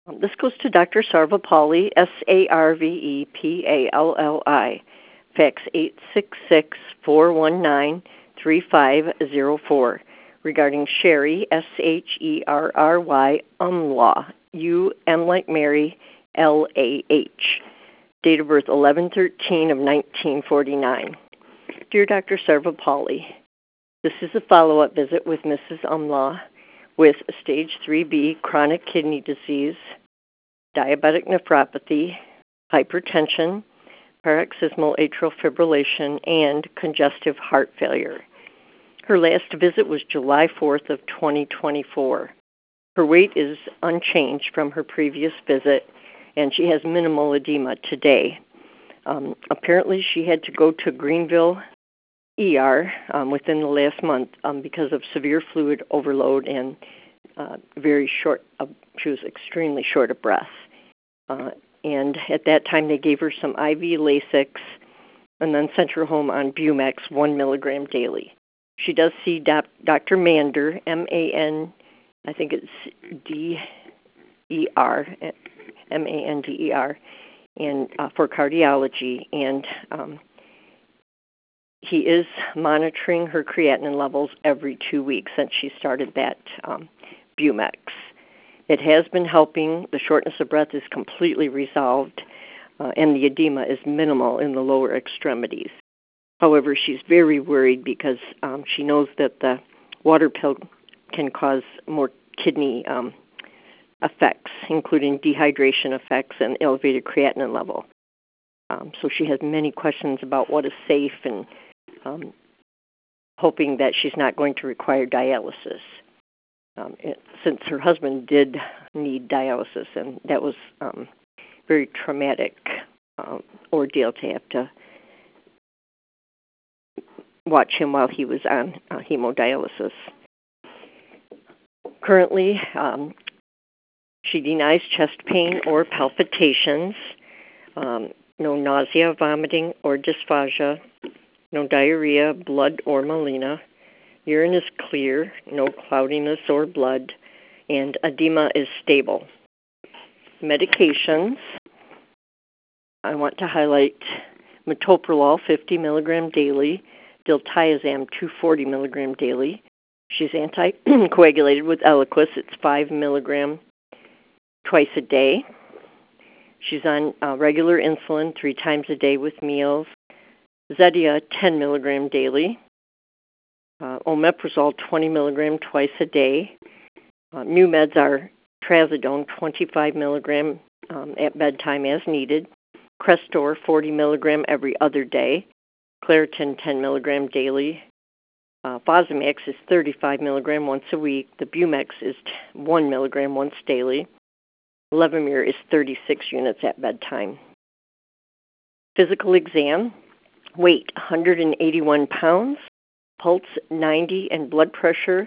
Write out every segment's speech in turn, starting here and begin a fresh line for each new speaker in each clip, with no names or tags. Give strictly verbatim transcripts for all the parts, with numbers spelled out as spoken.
Um, this goes to Doctor Sarvepalli, S A R V E P A L L I, fax eight six six, four one nine, three five zero four, regarding Sherry, S H E R R Y, Umlaw, U M like Mary, L A H, date of birth eleven thirteen of nineteen forty-nine. Dear Doctor Sarvepalli, this is a follow-up visit with Missus Umlaw with stage three B chronic kidney disease, diabetic nephropathy, hypertension, paroxysmal atrial fibrillation, and congestive heart failure. Her last visit was July fourth of twenty twenty-four. Her weight is unchanged from her previous visit, and she has minimal edema today. Um, apparently, she had to go to Greenville E R um, within the last month um, because of severe fluid overload and uh, very short, uh, she was extremely short of breath. Uh, and at that time, they gave her some I V Lasix and then sent her home on Bumex, one milligram daily. She does see doc- Doctor Mander, M A N, I think it's D E R, M A N D E R, and uh, for cardiology, and um, he is monitoring her creatinine levels every two weeks since she started that um, Bumex. It has been helping. The shortness of breath is completely resolved, uh, and the edema is minimal in the lower extremities. However, she's very worried because um, she knows that the water pill can cause more kidney um, effects, including dehydration effects and elevated creatinine level. Um, so she has many questions about what is safe and um, hoping that she's not going to require dialysis. Um, it, since her husband did need dialysis, and that was um, very traumatic um, ordeal to have to watch him while he was on uh, hemodialysis. Currently, um, she denies chest pain or palpitations, um, no nausea, vomiting, or dysphagia, no diarrhea, blood, or melena. Urine is clear, no cloudiness or blood, and edema is stable. Medications, I want to highlight metoprolol fifty milligram daily, diltiazem two hundred forty milligram daily. She's anticoagulated with Eliquis. It's five milligram twice a day. She's on uh, regular insulin three times a day with meals. Zetia ten milligram daily. Uh, omeprazole twenty milligram twice a day. Uh, new meds are trazodone twenty-five milligram um, at bedtime as needed. Crestor forty milligram every other day. Claritin ten milligram daily. Uh, Fosamax is thirty-five milligram once a week. The Bumex is one milligram once daily. Levemir is thirty-six units at bedtime. Physical exam, weight one hundred eighty-one pounds, pulse ninety, and blood pressure.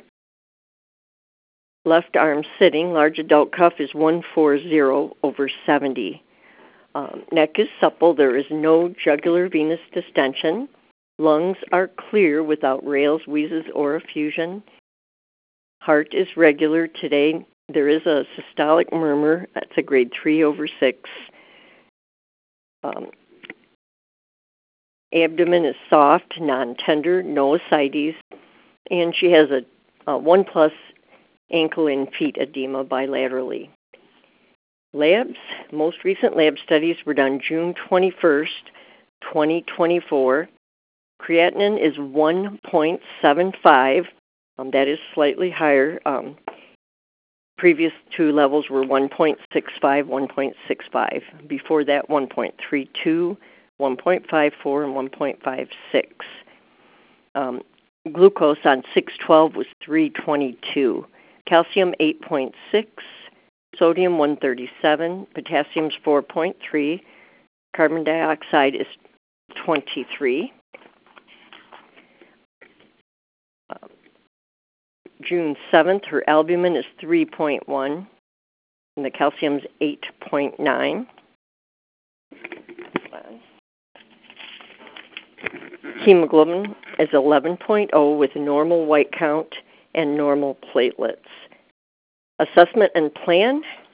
Left arm sitting, large adult cuff is one forty over seventy. Um, neck is supple. There is no jugular venous distension. Lungs are clear without rales, wheezes, or effusion. Heart is regular today. There is a systolic murmur. That's a grade three over six. Um, abdomen is soft, non-tender, no ascites, and she has a, a one plus ankle and feet edema bilaterally. Labs, most recent lab studies were done June twenty-first, twenty twenty-four. Creatinine is one point seven five. Um, that is slightly higher. Um, previous two levels were one point six five, one point six five. Before that, one point three two, one point five four, and one point five six. Um, glucose on six twelve was three twenty-two. Calcium eight point six. Sodium one thirty-seven. Potassium's four point three. Carbon dioxide is twenty-three. Uh, June seventh, her albumin is three point one, and the calcium's eight point nine. Hemoglobin is eleven point zero with normal white count and normal platelets. Assessment and plan,